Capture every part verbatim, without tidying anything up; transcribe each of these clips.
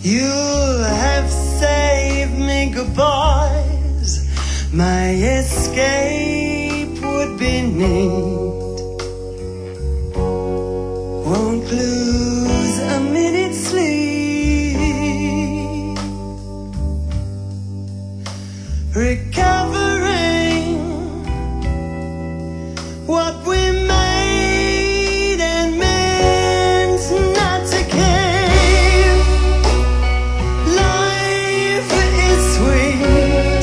You have saved me, goodbyes. My escape would be neat. Won't lose a minute's sleep. Recovering what we made and meant not to keep. Life is sweet.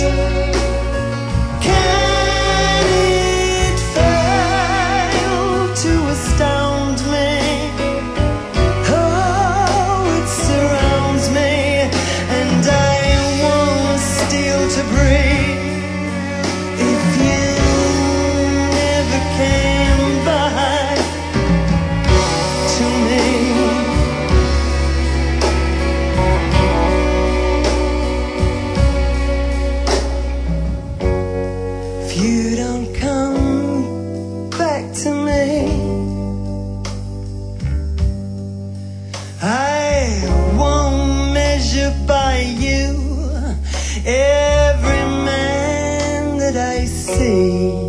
Can it fail to astound me? Oh, it surrounds me, and I won't steal to breathe. If you never came back to me. If you don't come back to me, I won't measure by you every man that I see.